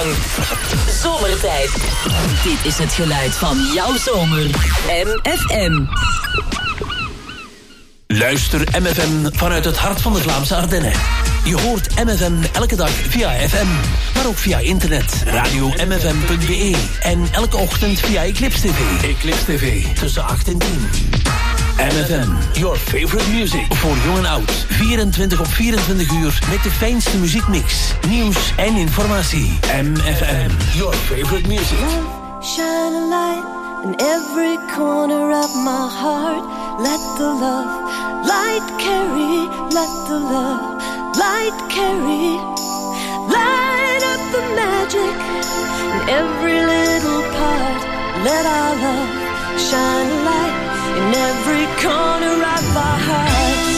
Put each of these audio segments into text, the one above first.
lang. Zomertijd. Dit is het geluid van jouw zomer. MFM. Luister MFM vanuit het hart van de Vlaamse Ardennen. Je hoort MFM elke dag via FM, maar ook via internet, radio-mfm.be en elke ochtend via Eclipse TV. Eclipse TV, tussen 8 en 10. MFM, your favorite music. Voor jong en oud, 24 op 24 uur met de fijnste muziekmix, nieuws en informatie. MFM, your favorite music. Shine a light in every corner of my heart. Let the love light carry, let the love light carry. Light up the magic in every little part. Let our love shine a light in every corner of our hearts.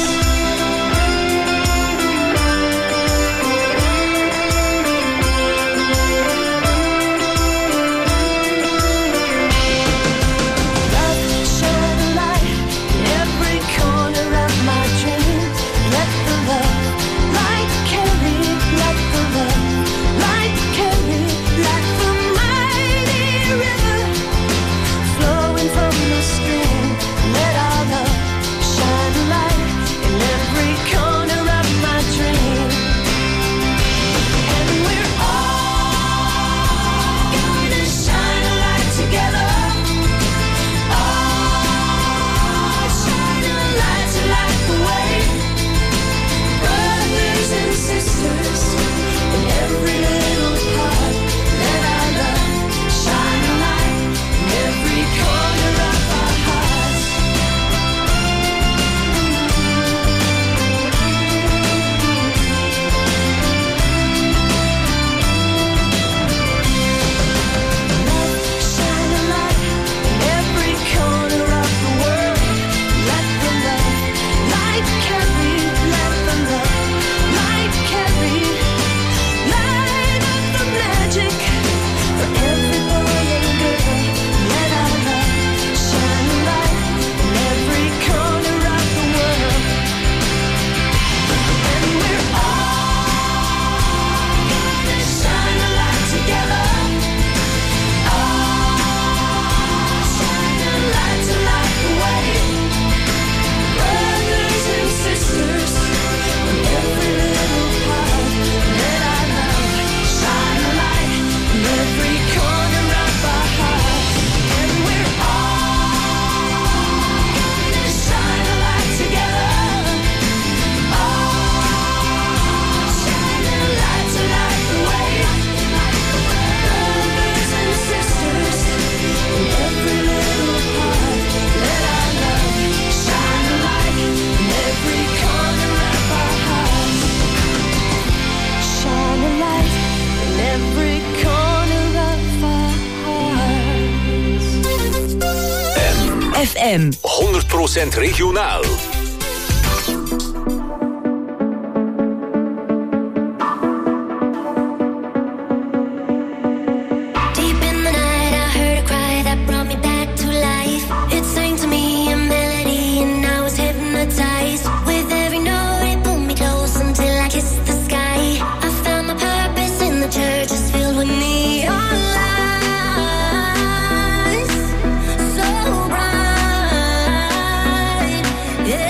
FM 100% regionaal. Yeah.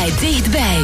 altijd dichtbij.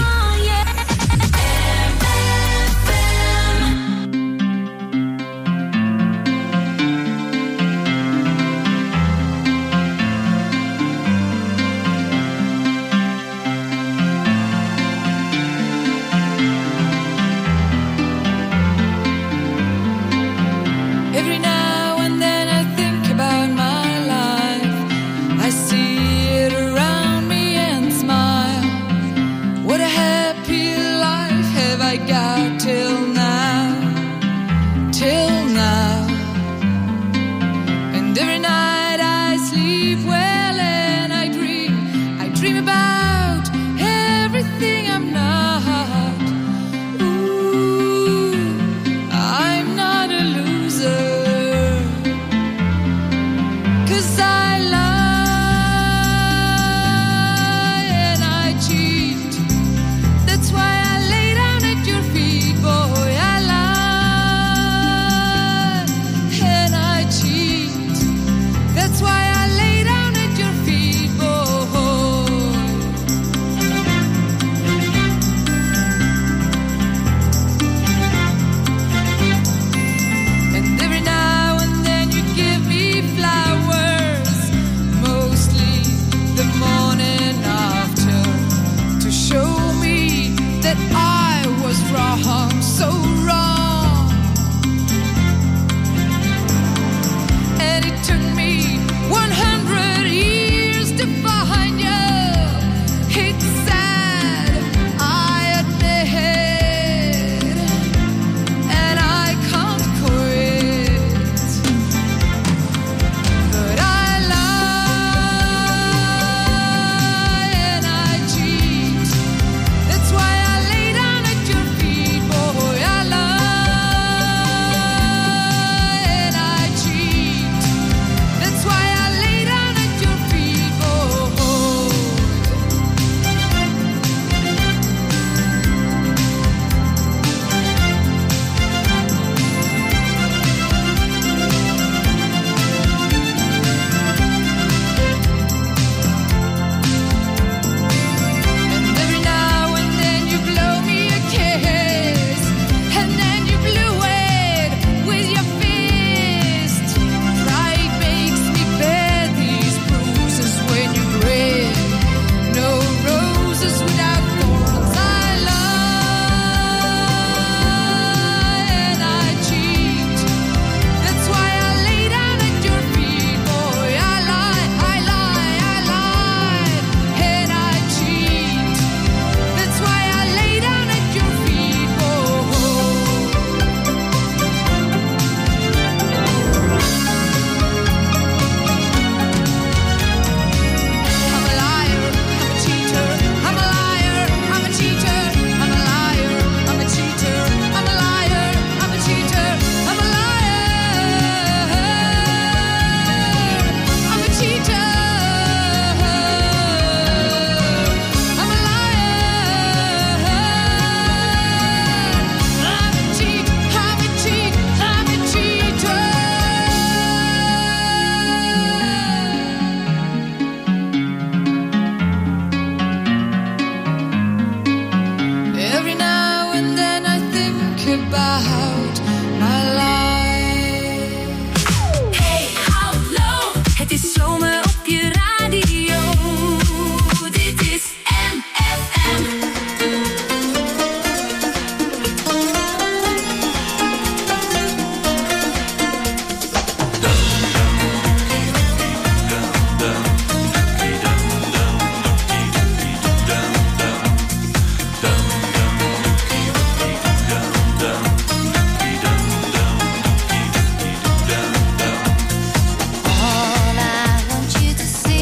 All I want you to see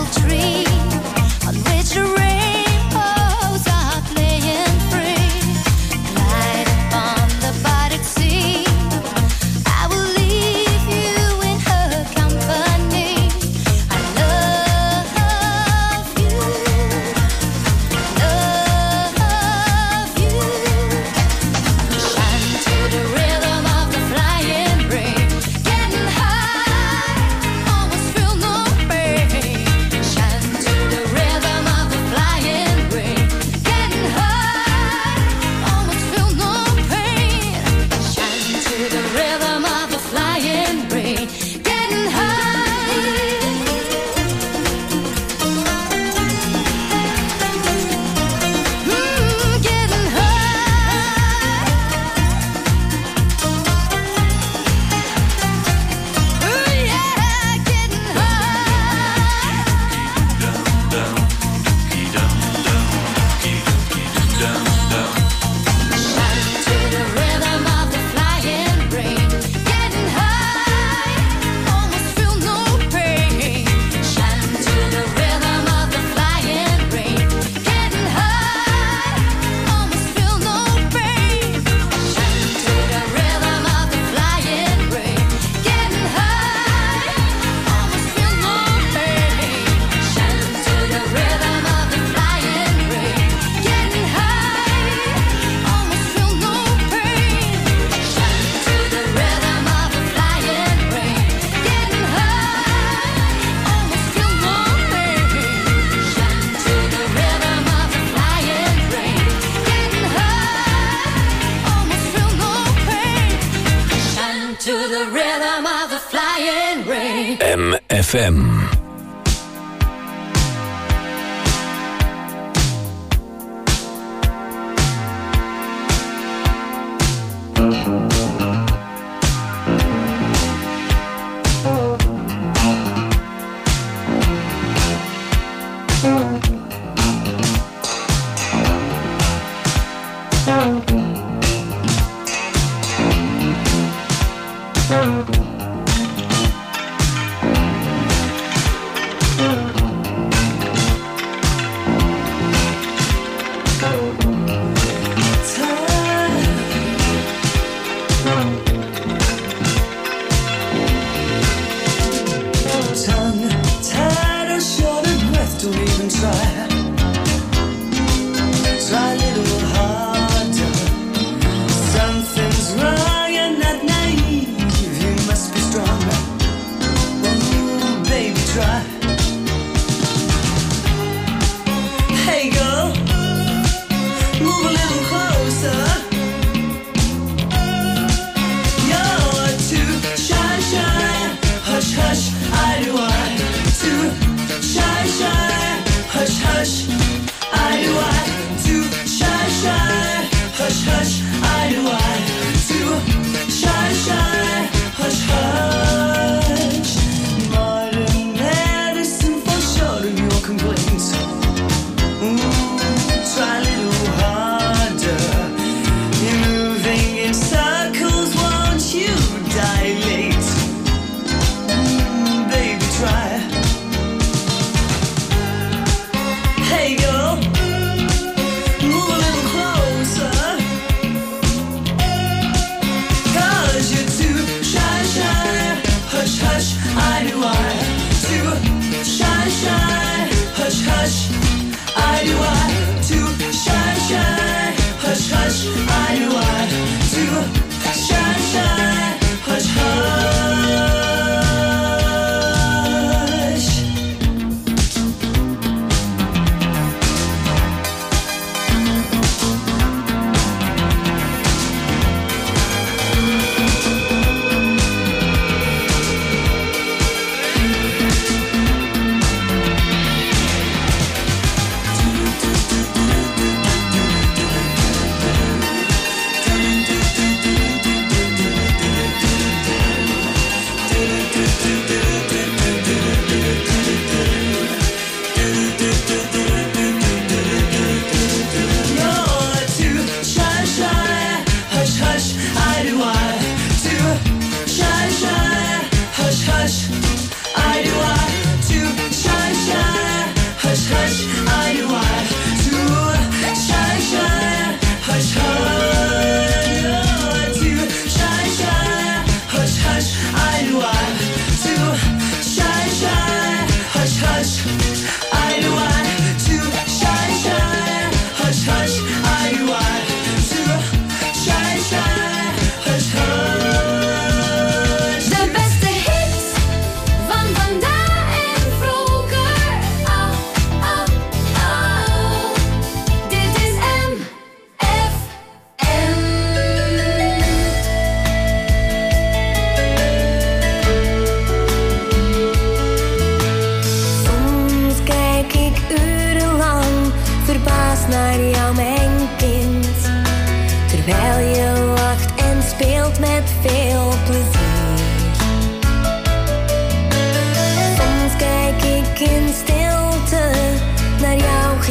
MFM.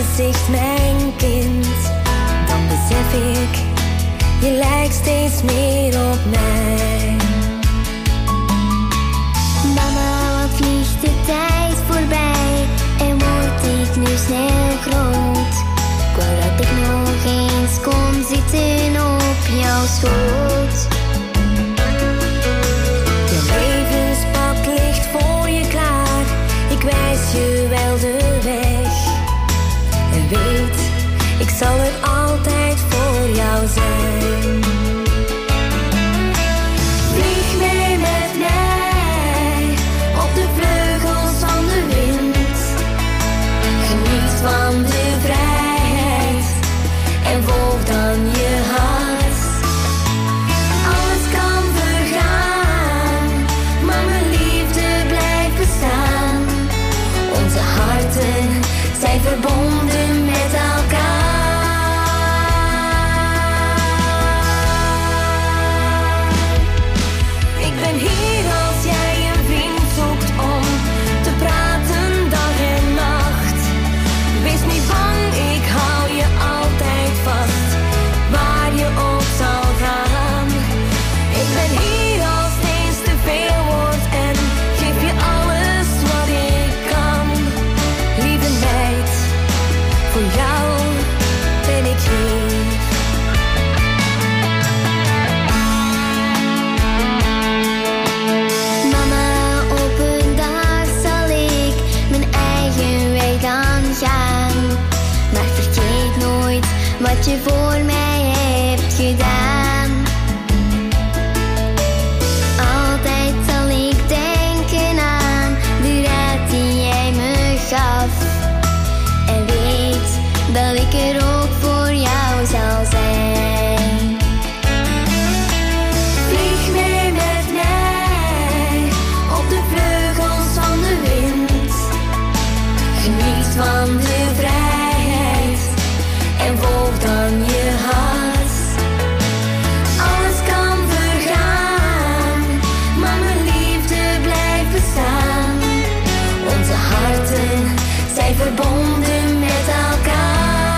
gezicht, mijn kind. Dan besef ik, je lijkt steeds meer op mij. Mama, wat vliegt de tijd voorbij en word ik nu snel groot. Ik wou dat ik nog eens kon zitten op jouw schoot. Je levenspad ligt voor je klaar, ik wijs je wel de weg. En weet, ik zal er altijd voor jou zijn. Vlieg mee met mij op de vleugels van de wind. Geniet van de vrijheid en volg dan je hart. Alles kan vergaan, maar mijn liefde blijft bestaan. Onze harten zijn verbonden met elkaar. Ik ben hier als jij een vriend zoekt om te praten dag en nacht. Wees niet bang, ik hou je altijd vast, waar je ook zal gaan. Ik ben hier als het eens te veel wordt en geef je alles wat ik kan. Lieve meid, voor jou ben ik hier. Mama, op een dag zal ik mijn eigen weg dan gaan. Maar vergeet nooit wat je voor mij hebt gedaan. Altijd zal ik denken aan de raad die jij me gaf. En weet dat ik er ook voor jou zal zijn. Vlieg mee met mij op de vleugels van de wind. Geniet van de vrijheid en volg dan je hart. Alles kan vergaan, maar mijn liefde blijft bestaan. Onze harten zijn verbonden met elkaar.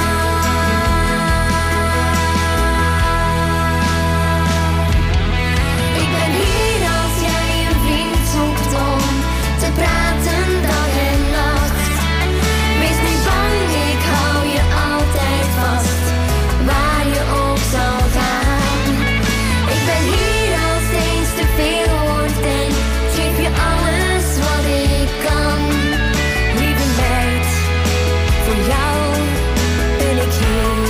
Ik ben hier als jij een vriend zoekt om te praten dag en nacht. Wees niet bang, ik hou je altijd vast, waar je ook zal gaan. Ik ben hier als het eens te veel wordt en geef je alles wat ik kan. Lieve meid, voor jou ben ik hier.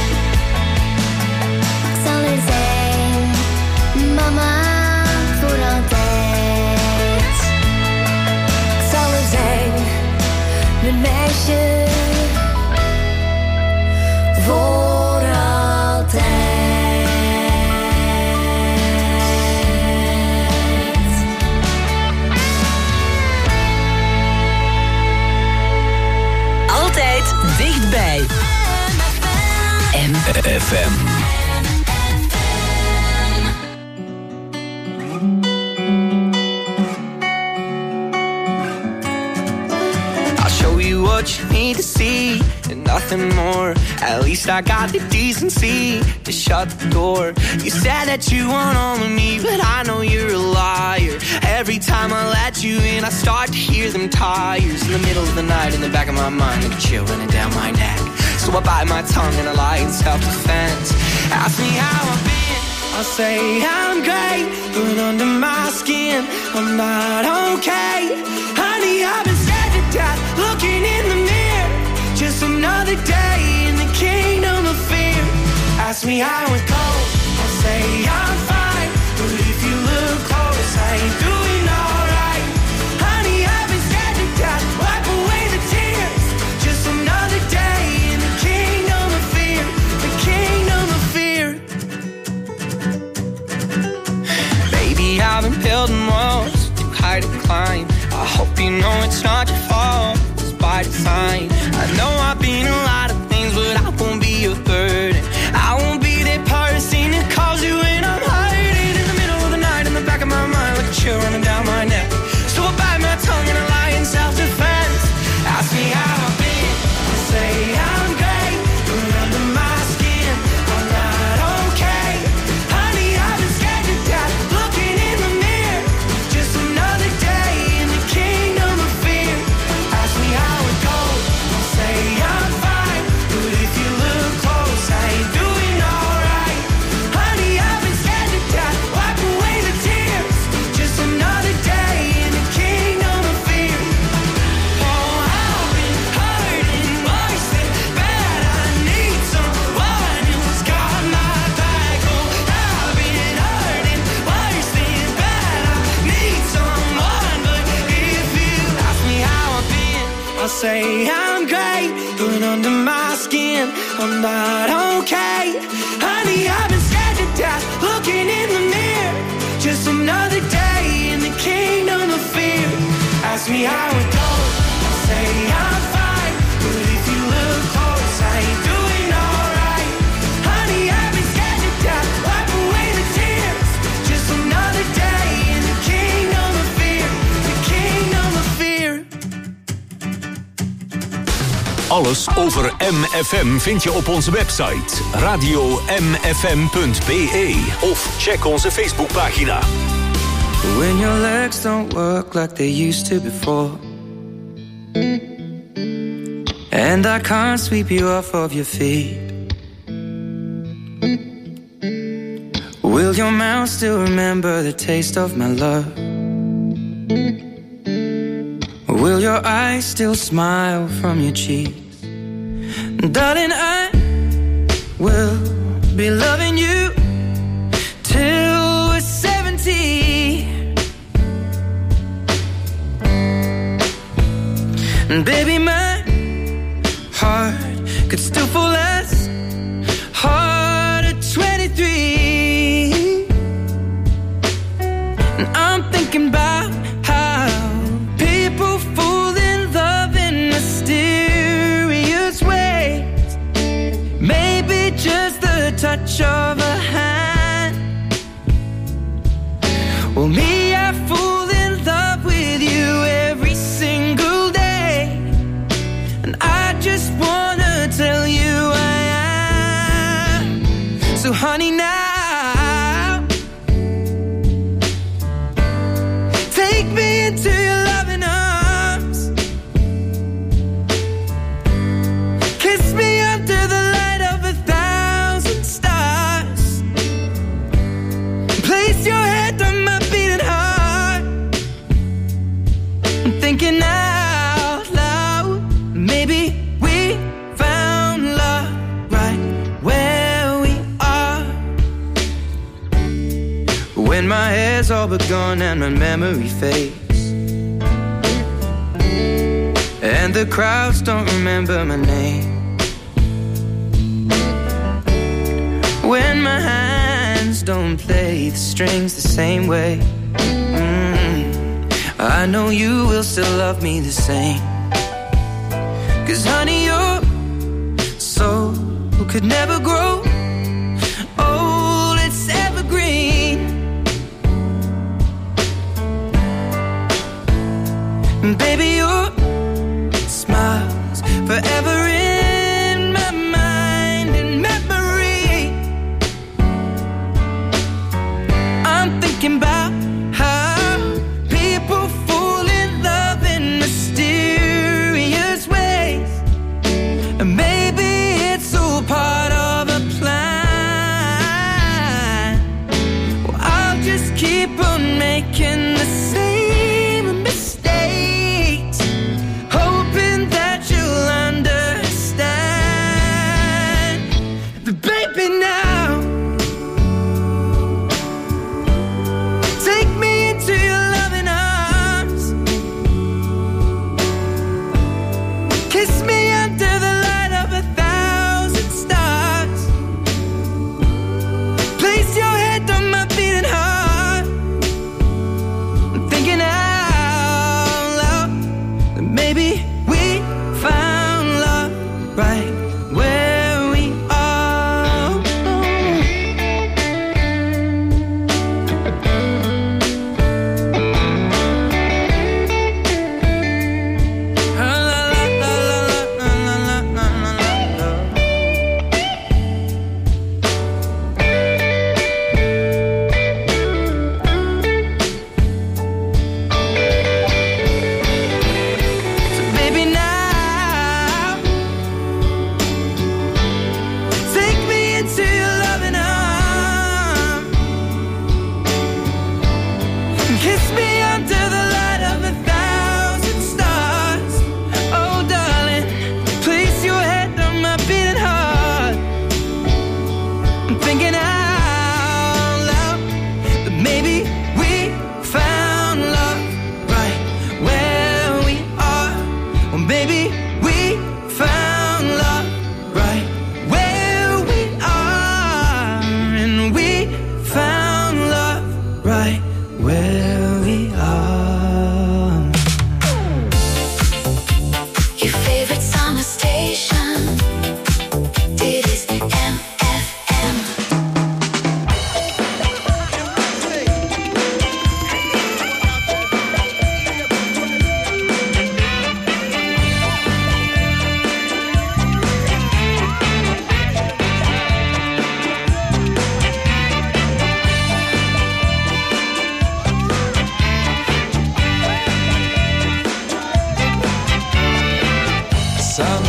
Ik zal er zijn, mama, voor altijd. Ik zal er zijn, mijn meisje, voor altijd. Altijd dichtbij. FM. I'll show you what you need to see and nothing more. At least I got the decency to shut the door. You said that you want all of me, but I know you're a liar. Every time I let you in, I start to hear them tires in the middle of the night in the back of my mind, like a chill running down my neck. So I bite my tongue and I lie in self-defense. Ask me how I've been, I'll say I'm great, but under my skin, I'm not okay. Honey, I've been scared to death, looking in the mirror. Just another day in the kingdom of fear. Ask me how it goes, I'll say I'm fine, but if you look close, I ain't doing alright. Honey, I've been scared to death, wipe away the tears. Just another day in the kingdom of fear, the kingdom of fear. Baby, I've been building walls too high to climb. I hope you know it's not your fault, it's by design. I know I've been a lot of things, but I won't be a burden. I won't be that person that calls you when I'm hiding in the middle of the night in the back of my mind, like a chill running down my neck. So I bite my tongue and I lie in self-defense. Ask me how I've been, I say say I'm great, but under my skin, I'm not okay. Honey, I've been scared to death, looking in the mirror. Just another day in the kingdom of fear. Ask me how it goes, I'll say I'm fine, but if you look close, I ain't doing alright. Honey, I've been scared to death, wipe away the tears. Just another day in the kingdom of fear, the kingdom of fear. Alles over MFM vind je op onze website radio.mfm.be of check onze Facebookpagina. When your legs don't work like they used to before, and I can't sweep you off of your feet, will your mouth still remember the taste of my love? Will your eyes still smile from your cheeks? Darling, I will be loving you till we're 70. And baby, my heart could still fall as hard at 23. And I'm thinking about how people fall in love in mysterious ways. Maybe just the touch of a hand. Well, me, I fall in love with you every single day, and I just wanna tell you I am. So honey, now take me into your loving arms, kiss me under the light of 1,000 stars, place your head on my beating heart. I'm thinking out loud, maybe we found love right where we are. When my hair's all but gone and my memory fades, and the crowds don't remember my name, when my hands don't play the strings the same way, I know you will still love me the same. 'Cause honey, your soul could never grow old, it's evergreen. And baby, your smile's forever in my mind and memory. I'm thinking about how people fall in love in mysterious ways, and maybe it's all part of a plan. Well, I'll just keep on making the same mistakes, hoping that you'll understand.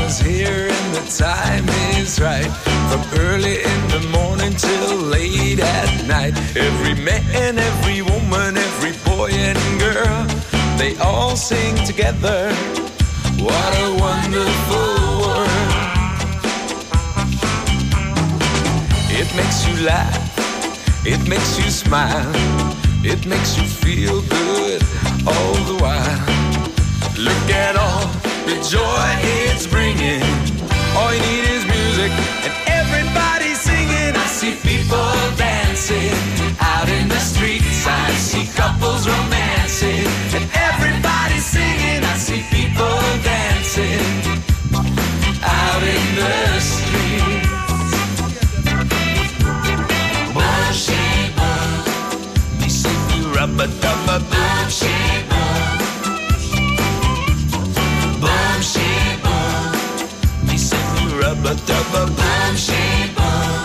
is here and the time is right. From early in the morning till late at night. Every man, every woman, every boy and girl, they all sing together. What a wonderful world. It makes you laugh, it makes you smile, it makes you feel good all the while. Look at all the joy it's bringing. All you need is music and everybody's singing. I see people dancing out in the streets. I see couples romancing and everybody's singing. I see people dancing out in the streets. Boom, shee, boom. Me see you rubba-dubba. Boom, shee, boom. Boom, shee, boom. Me see you rubba-dubba. Boom, shee, boom.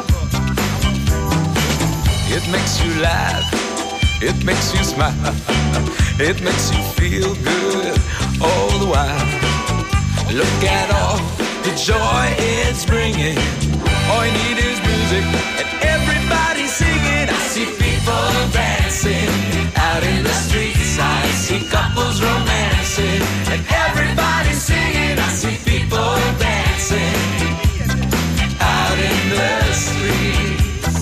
It makes you laugh, it makes you smile, it makes you feel good all the while. Look at all the joy it's bringing. All you need is music and everybody's singing. I see people dancing out in the streets. I see couples romancing and everybody's singing. I see people dancing out in the streets.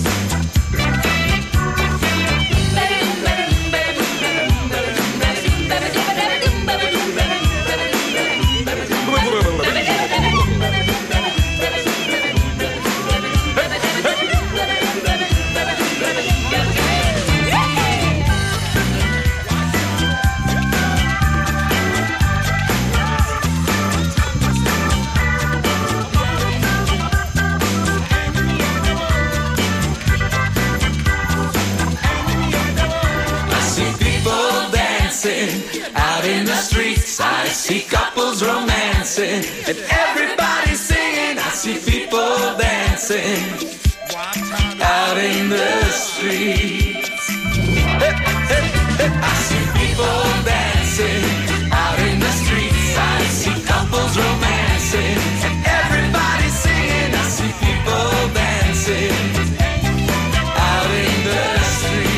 Out in the streets, I see couples romancing and everybody's singing. I see people dancing out in the streets. Hey, hey, hey. I see people dancing out in the streets. I see couples romancing and everybody's singing. I see people dancing out in the streets.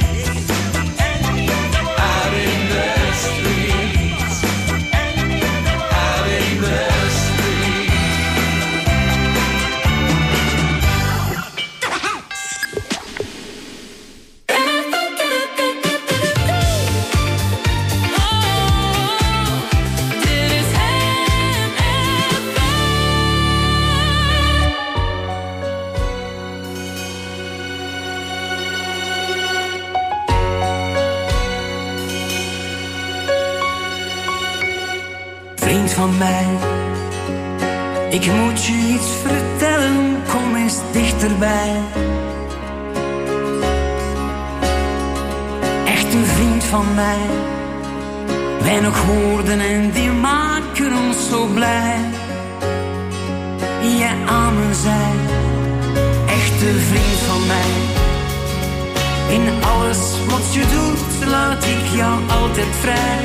Van mij. Ik moet je iets vertellen, kom eens dichterbij. Echt een vriend van mij. Weinig woorden en die maken ons zo blij. Jij aan me zij, echt een vriend van mij. In alles wat je doet, laat ik jou altijd vrij.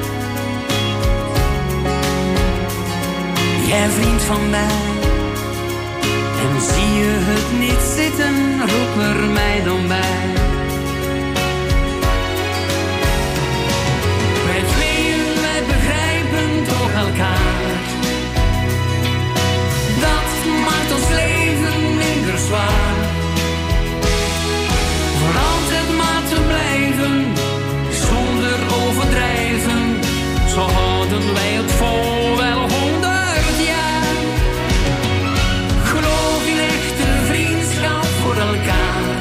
Jij vriend van mij, en zie je het niet zitten, roep er mij dan bij. Wij tweeën, wij begrijpen toch elkaar. Dat maakt ons leven minder zwaar. Voor altijd maar te blijven, zonder overdrijven. Zo houden wij het vol wel 100 jaar. Geloof in echte vriendschap voor elkaar.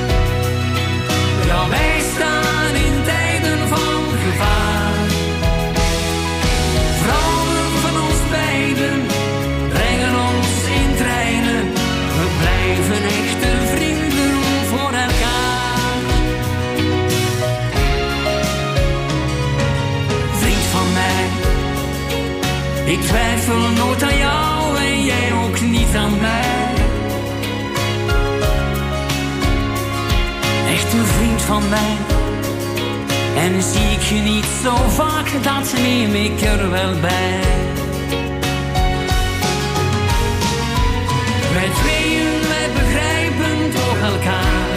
Ja, wij staan in tijden van gevaar. Vrouwen van ons beiden brengen ons in treinen. We blijven echte vrienden voor elkaar. Vriend van mij, ik twijfel nooit aan jou en jij ook niet aan mij. Echt een vriend van mij. En zie ik je niet zo vaak, dat neem ik er wel bij. Wij tweeën, wij begrijpen toch elkaar.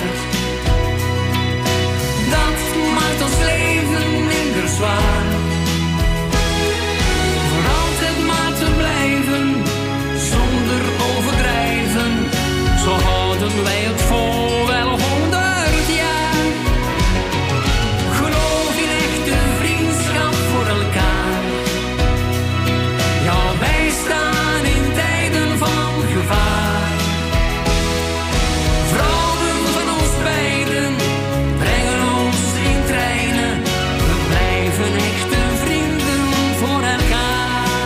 Dat maakt ons leven minder zwaar. Voor altijd maar te blijven, zonder overdrijven. Zo houden wij het vol wel 100 jaar. Geloof in echte vriendschap voor elkaar. Ja, wij staan in tijden van gevaar. Vrouwen van ons beiden brengen ons in treinen. We blijven echte vrienden voor elkaar.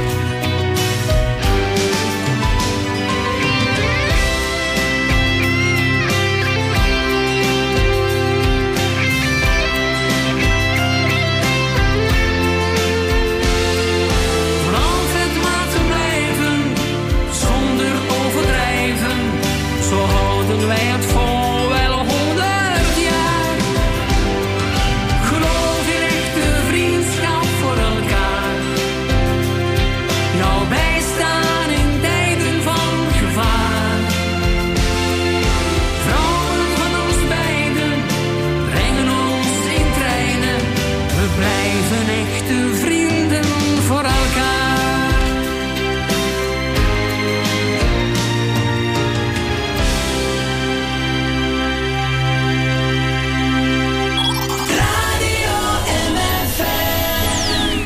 Voor altijd maar te blijven, zonder overdrijven. Zo houden wij het vol wel 100 jaar. Geloof in echte vriendschap voor elkaar. Ja, wij staan in tijden van gevaar. Vrouwen van ons beiden brengen ons in treinen. We blijven echte vrienden voor elkaar. Radio MFM.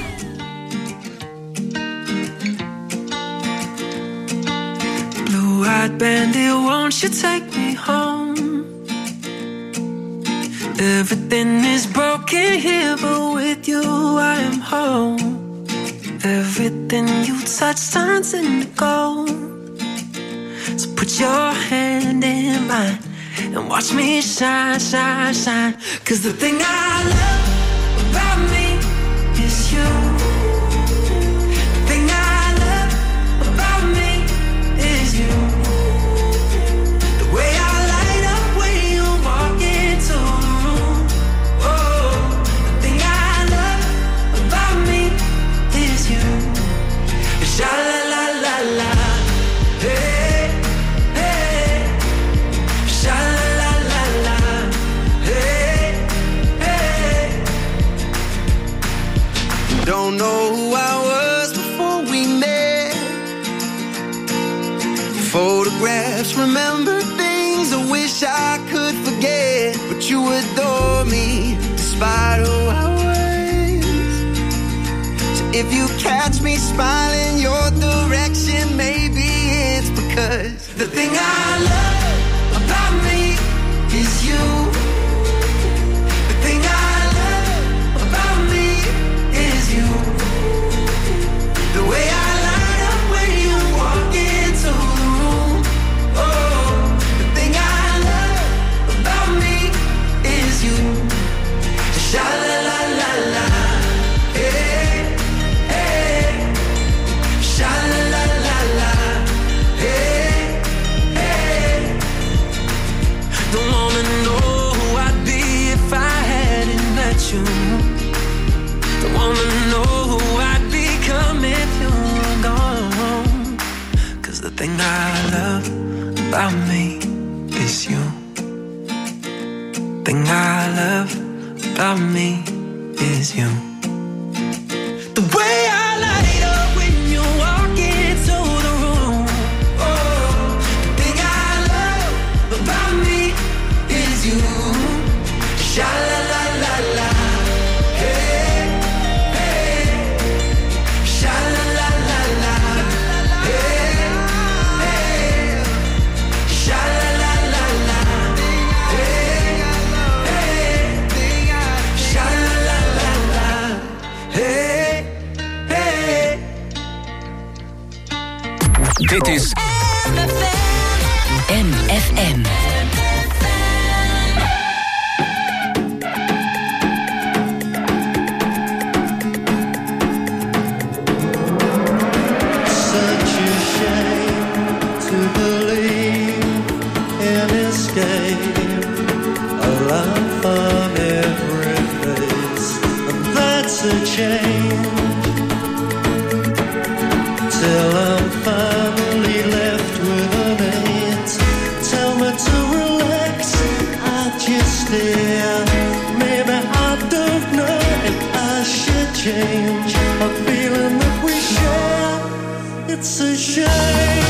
Blue-eyed bandit, won't you take me home? Everything is broken here, but with you I am home. Everything you touch turns into gold. So put your hand in mine and watch me shine, shine, shine. 'Cause the thing I love about me is you. The thing I love about me is you. The way I light up when you walk into the room. Oh, the thing I love about me is you. Sha la la la la, hey, hey. Sha la la la la, hey, hey. Don't know who I was before we met. Photographs, remember things I wish I could forget. But you adore me despite who I was. So if you catch me smiling your direction, maybe it's because the thing I love about me is you. The thing I love about me is you. The way I light up when you walk into the room. Oh, the thing I love about me is you. Sha la la la la, hey, hey. Sha la la la la, hey, hey. Don't wanna know who I'd be if I hadn't met you. Don't wanna know who I'd become if you were gone. 'Cause the thing I love about me is you. Thing I love about me is you. The way I light up when you walk into the room. Oh, the thing I love about me is you. Sha la la la la, hey, hey. Sha la la la la, hey, hey. Sha la la la la, hey, hey. Sha la la la la, hey, hey. Dit is MFM. Such a shame to believe in escape, a laugh on every face, and that's a change. Till I'm finally left with an change, a feeling that we share. It's a shame.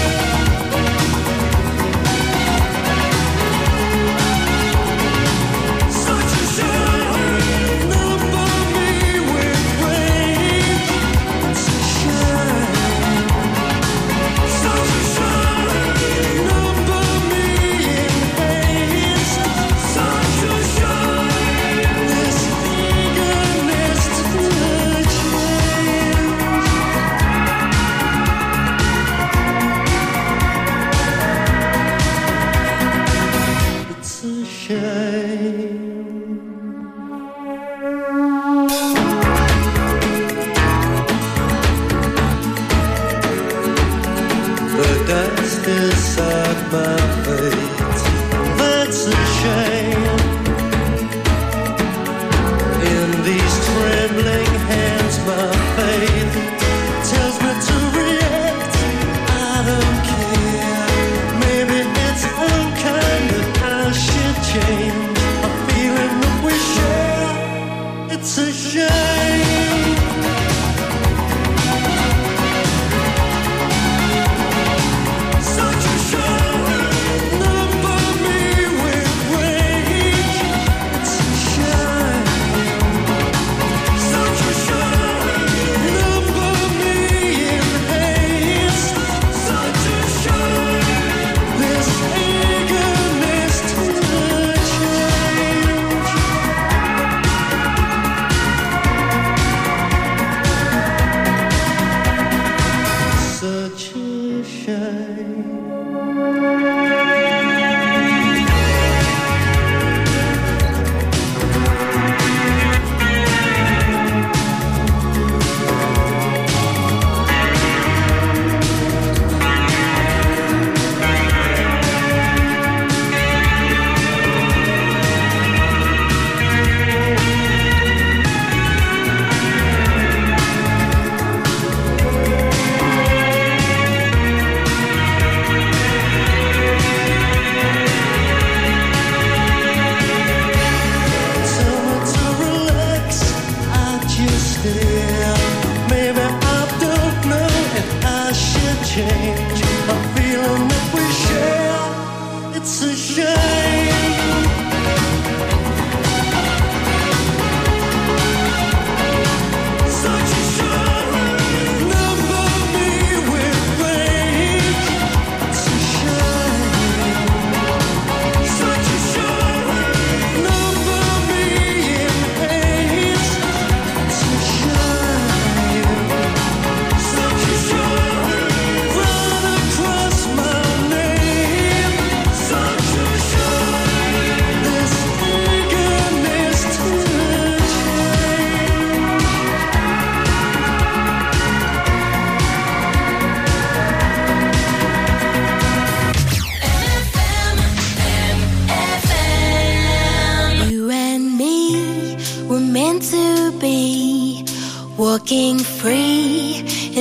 Walking free in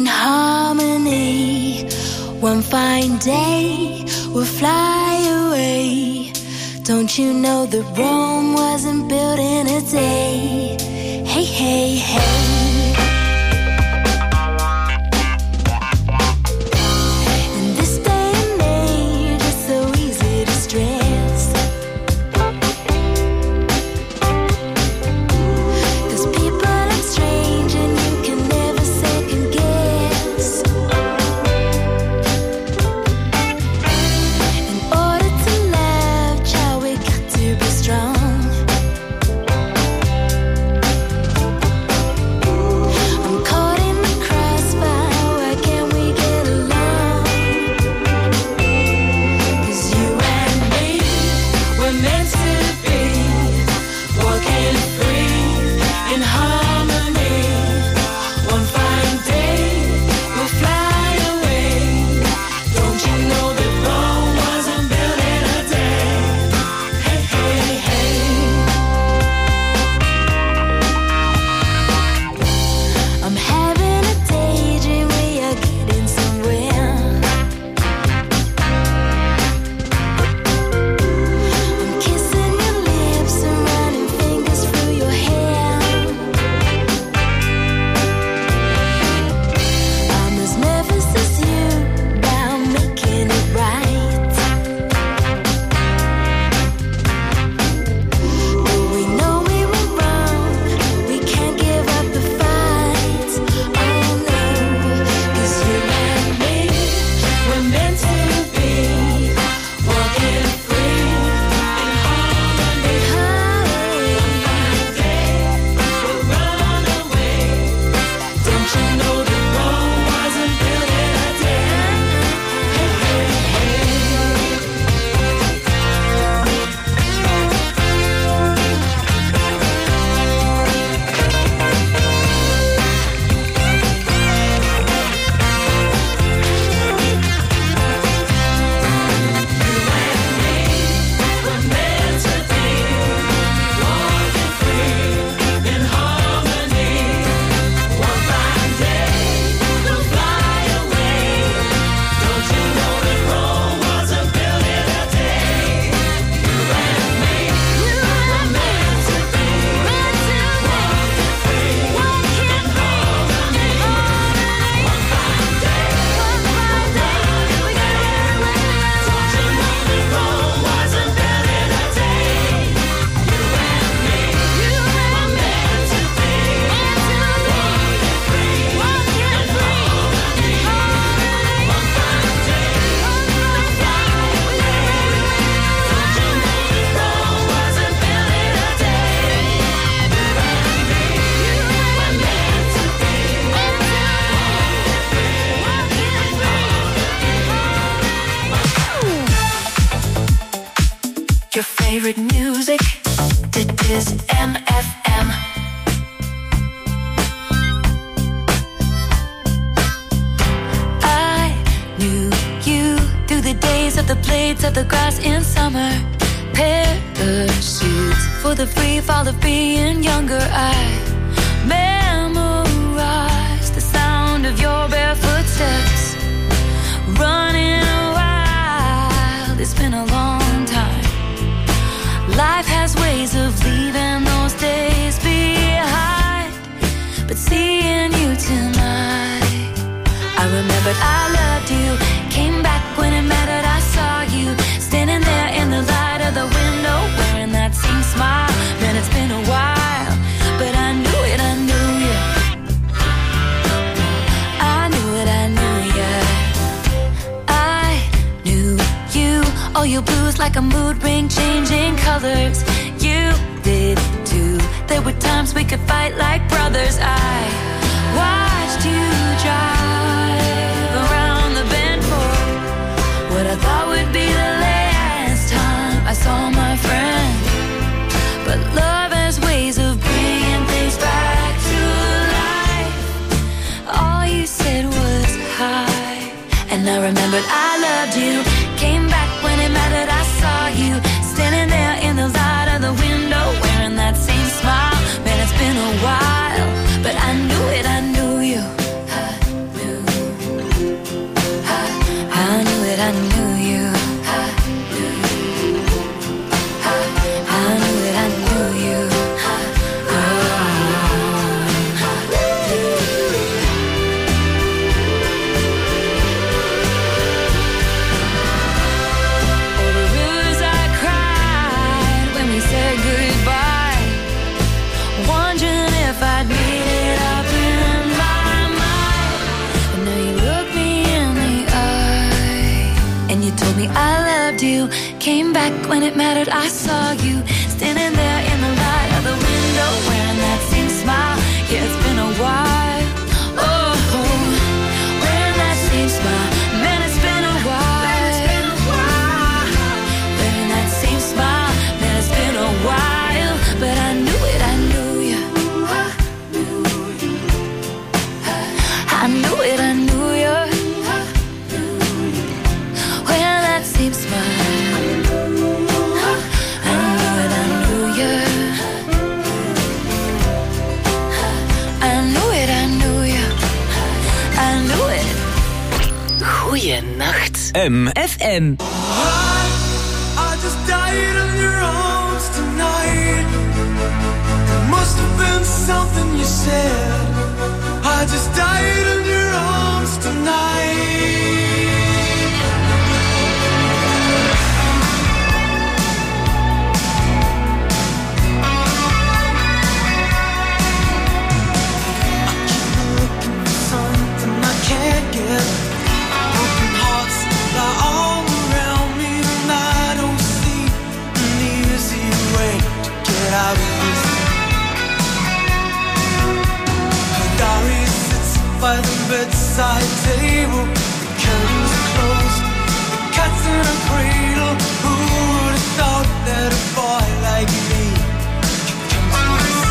harmony. One fine day we'll fly away. Don't you know that Rome wasn't built in a day? Hey, hey, hey. favorite music. Dit is MFM. I knew you through the days of the blades of the grass in summer. Parachutes for the free fall of being younger. I memorized the sound of your barefoot steps. Running wild, it's been a long time. Life has ways of leaving those days behind. But seeing you tonight, I remembered I loved you. Came back when it mattered, I saw you standing there in the light of the window, wearing that same smile. Man, it's been a while, but I knew it, I knew you. I knew it, I knew you. I knew you. All your blues like a mood ring, changing colors. You did too. There were times we could fight like brothers. I watched you drive around the bend for what I thought would be the last time I saw my friend. But love has ways of bringing things back to life. All you said was hi, and I remembered I loved you. Came back when it mattered, I saw you standing there in the light of the window, wearing that same smile. Man, it's been a while, but I knew it, I knew you. I knew it, I knew you. I knew it, I knew you. I loved you. Came back when it mattered, I saw you standing there in the light of the window, wearing that same smile. Yeah, it's been a while. Oh, wearing that same smile. Man, it's been a while. Wearing that same smile. Man, it's been a while. But I knew it, I knew you. I knew it, I knew you. Same smile. I knew it, I knew you. I knew it, I knew you. I knew it. Goeienacht. MFM. I just died in your arms tonight. It must have been something you said. I just died in your arms tonight. Broken hearts lie all around me, and I don't see an easy way to get out of this. Her diary sits by the bedside table. The curtains are closed, the cat's in a cradle. Who would have thought that a boy like me could come to this?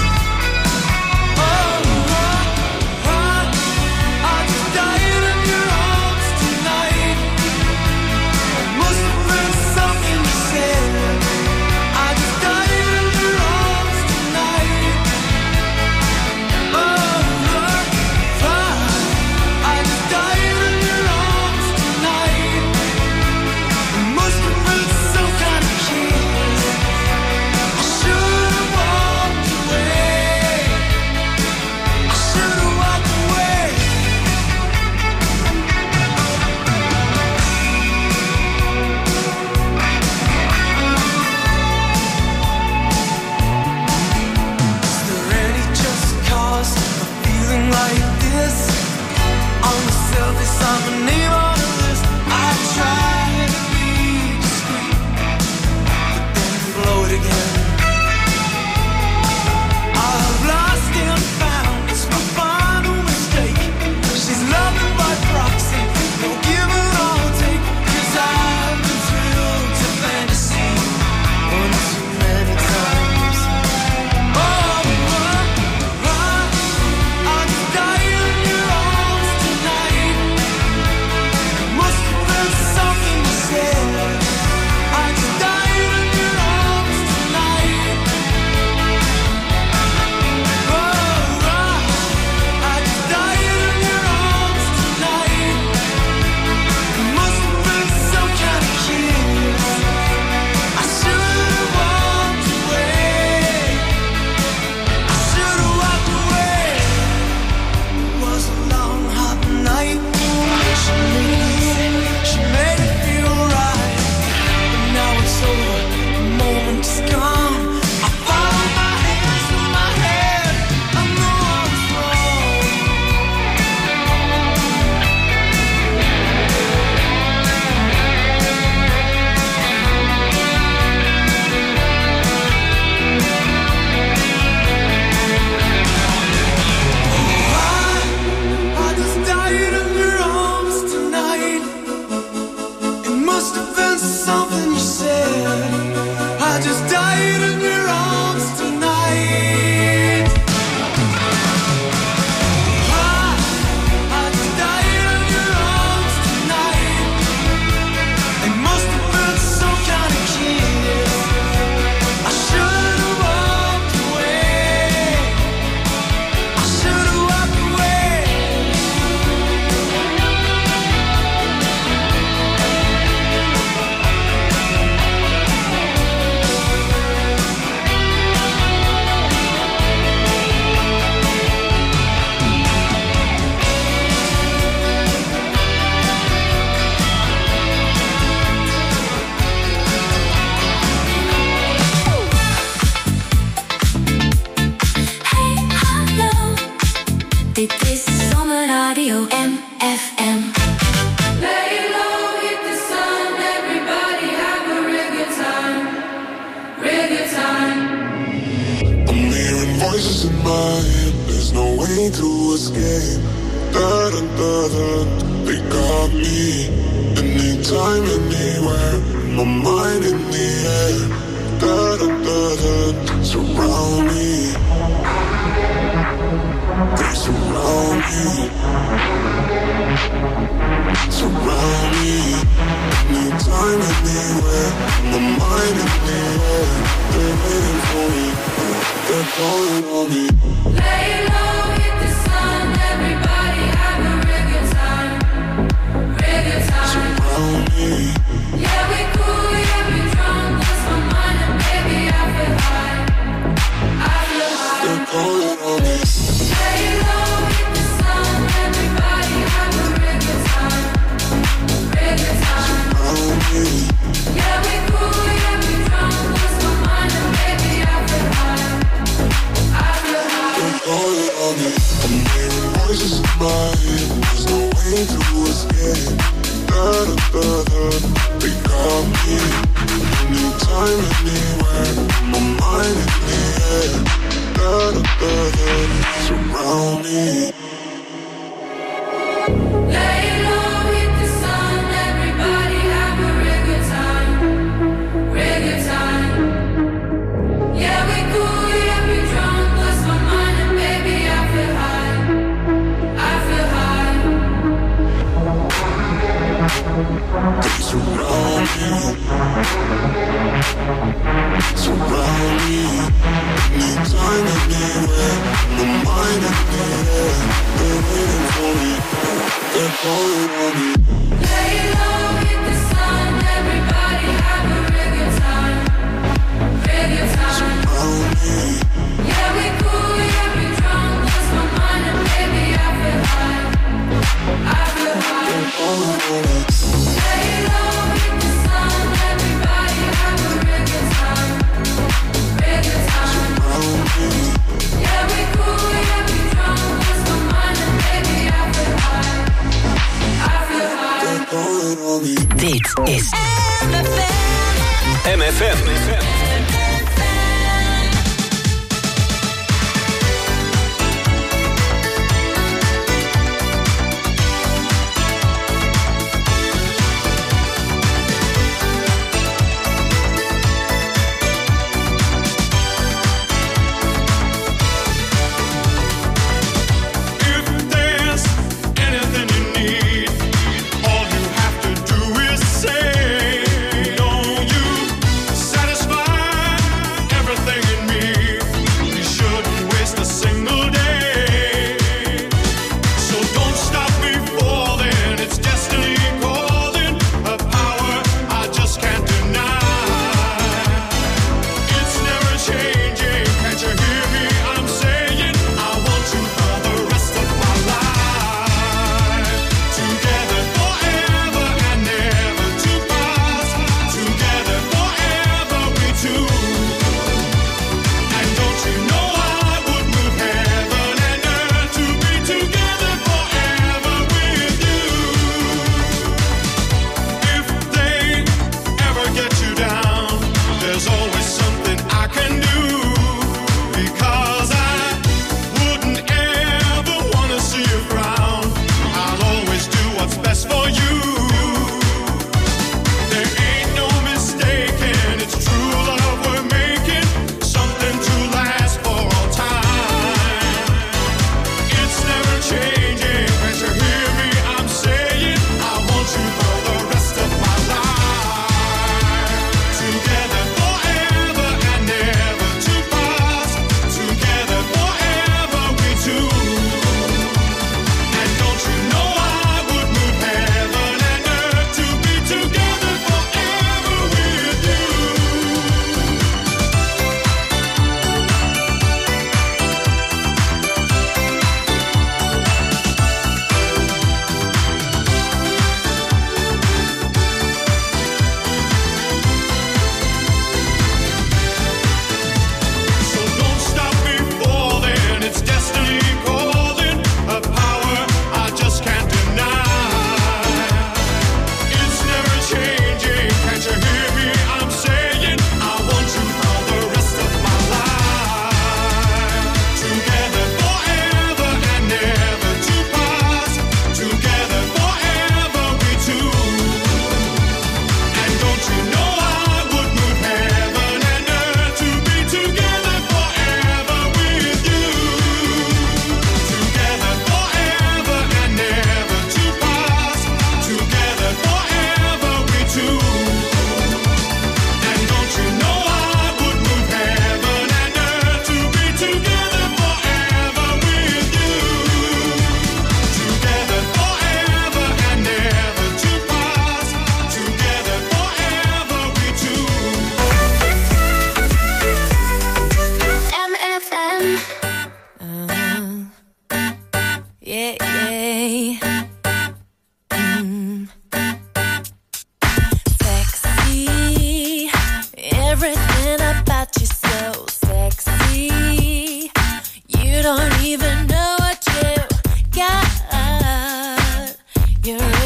Should Zomerradio MFM. Lay low, hit the sun, everybody have a real good time, real good time. I'm hearing voices in my head, there's no way to escape. Da-da-da-da, they got me. Anytime, anywhere, my mind in the air. Da-da-da-da, surround me. They surround me. Surround me. Anytime, anywhere, my mind in the air. They're waiting for me, they're calling on me. Lay low, hit the sun, everybody have a real good time, real good time. Surround me. Yeah, we cool, yeah, we drunk, lost my mind and baby I feel high, I feel high. They're calling on me. Lay low, hit the sun, everybody have a real good time, real good time. Surround me. Yeah, we cool, yeah, we drunk, lost my mind and baby I feel high, I feel high. They're calling on me. I'm hearing voices in my head, there's no way to escape. Da-da-da-da, they got me. Anytime, anywhere, my mind in the air. Da-da-da-da, surround me. Lay low, hit the sun, everybody have a real good time, real good time. Yeah, we cool, yeah, we drunk, lost my mind and baby I feel high, I feel high. They surround me. Surround me. Anytime, anywhere, my mind in the air. They're waiting for me, they're calling on me. Lay low, hit the sun, everybody have a real good time, real good time. Surround me. Yeah, we cool, yeah, we drunk, lost my mind and baby I feel high, I feel high. They're calling on me. Lay low, hit the sun, everybody have a real good time, real good time. Surround me. Yeah, we cool, yeah, we drunk, lost my mind and baby I feel high, I feel high. They're calling on me. Dit is MFM. If there's anything you need, all you have to do is say, don't you satisfy way. Sexy, everything about you so sexy. You don't even know what you got. You're